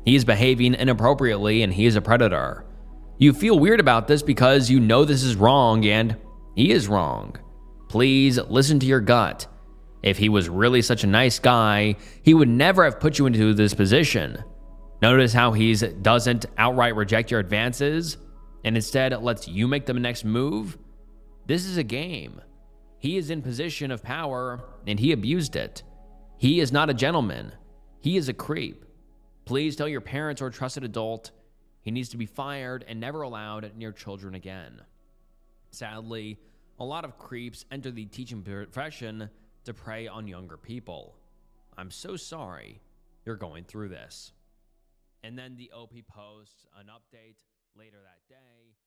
He is behaving inappropriately and he is a predator. You feel weird about this because you know this is wrong and he is wrong. Please listen to your gut. If he was really such a nice guy, he would never have put you into this position. Notice how he doesn't outright reject your advances and instead lets you make the next move? This is a game. He is in position of power and he abused it. He is not a gentleman. He is a creep. Please tell your parents or trusted adult he needs to be fired and never allowed near children again. Sadly, a lot of creeps enter the teaching profession to prey on younger people. I'm so sorry you're going through this. And then the OP posts an update later that day.